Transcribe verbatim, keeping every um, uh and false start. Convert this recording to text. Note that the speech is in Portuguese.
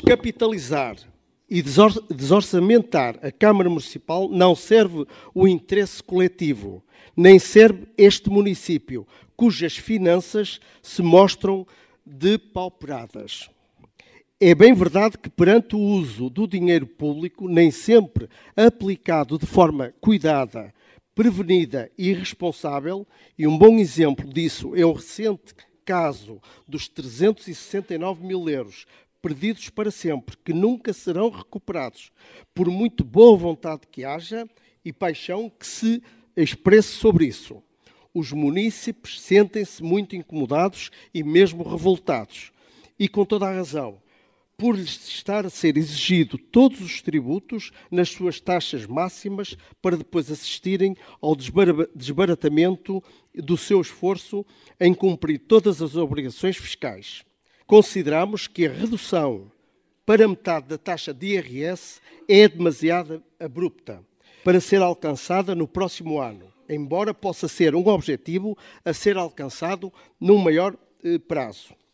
descapitalizar e desor- desorçamentar a Câmara Municipal não serve o interesse coletivo, nem serve este município, cujas finanças se mostram depauperadas. É bem verdade que, perante o uso do dinheiro público, nem sempre aplicado de forma cuidada, prevenida e responsável, e um bom exemplo disso é o recente caso dos trezentos e sessenta e nove mil euros perdidos para sempre, que nunca serão recuperados, por muito boa vontade que haja e paixão que se expresse sobre isso. Os munícipes sentem-se muito incomodados e mesmo revoltados, e com toda a razão, por lhes estar a ser exigido todos os tributos nas suas taxas máximas para depois assistirem ao desbaratamento do seu esforço em cumprir todas as obrigações fiscais. Consideramos que a redução para metade da taxa de I R S é demasiado abrupta para ser alcançada no próximo ano, embora possa ser um objetivo a ser alcançado num maior eh, prazo.